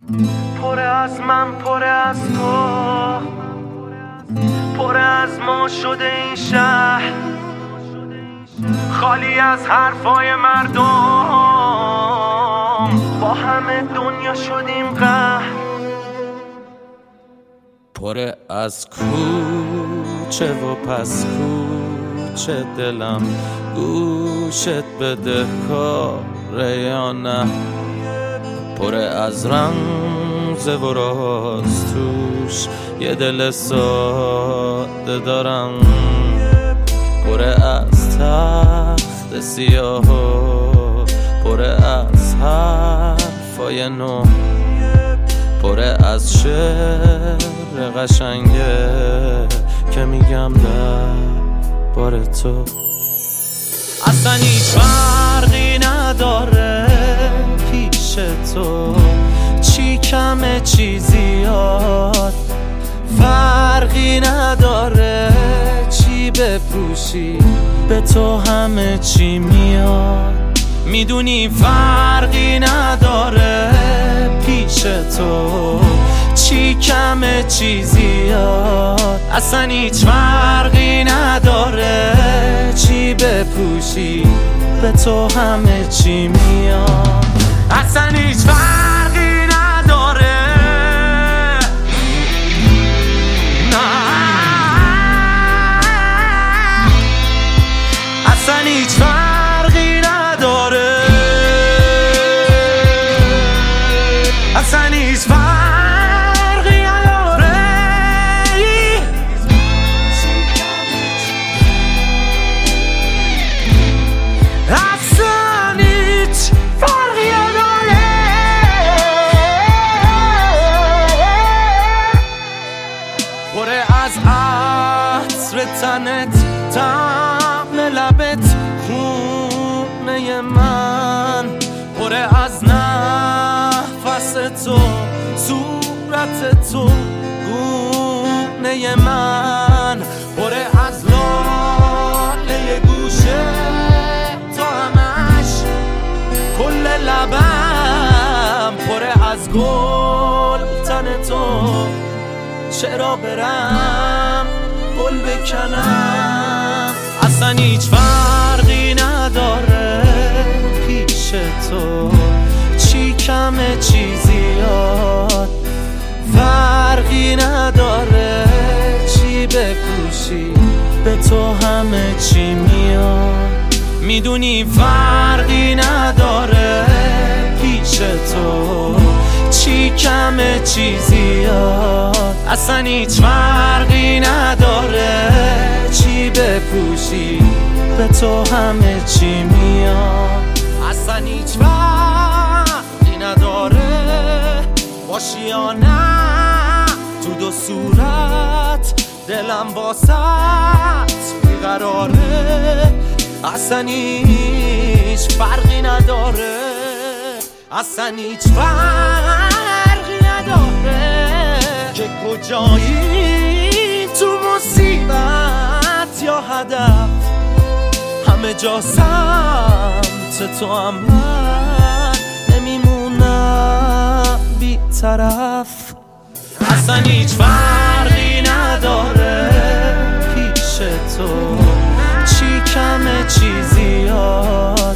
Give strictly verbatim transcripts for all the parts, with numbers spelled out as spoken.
پر از من، پر از تو، پر از ما شده این شهر، خالی از حرفای مردم، با همه دنیا شدیم قهر. پر از کوچه و پس کوچه دلم گوشت بده کاره یا نه، پر از رمز و راز توش یه دل ساده دارم، پر از تخت سیاه و پر از حرفای نو، پر از شعر قشنگه که میگم در بار تو. اصلا هیچ فرقی نداره پیش تو، چی کمه چی زیاد، فرقی نداره چی بپوشی به تو همه چی میاد. میدونی فرقی نداره پیش تو، چی کمه چی زیاد، اصلا هیچ فرقی نداره چی بپوشی به تو همه چی میاد. اصلا هیچ فرقی نداره، نه اصلا هیچ فرقی نداره، اصلا هیچ فرقی نداره، اصلا هیچ فرقی نداره. پر از عطر تنت، طعم لبت، خونه من، پر از نفس تو، صورت تو، گونه من، پر از لاله گوشه تو همش، کل لبم پر از گل تن تو، چرا برم گل بکنم. اصلا هیچ فرقی نداره پیش تو، چی کمه چی زیاد، فرقی نداره چی بپوشی به تو همه چی میاد. میدونی فرقی نداره پیش تو، چی کمه چی زیاد، اصلا هیچ فرقی نداره چی بپوشی به تو همه چی میاد. اصلا هیچ فرقی نداره باشی یا نه تو دو صورت، دلم واسط بیقراره. اصلا هیچ فرقی نداره، اصلا هیچ فرقی نداره که کجایی، تو مصیبت یا هدف، همه جا سمت تو هم من نمیمونم بی طرف. اصلا هیچ فرقی نداره پیش تو، چی کمه چی زیاد،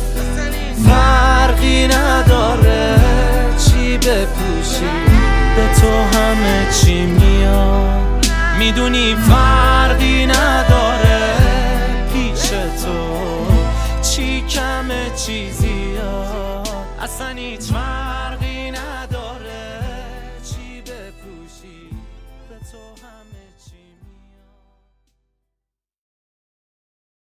فرقی نداره چی بپوشی به تو همه چی میاد. میدونی فرقی نداره پیش تو، چی کمه چی زیاد، اصلا هیچ فرقی نداره چی بپوشی به تو همه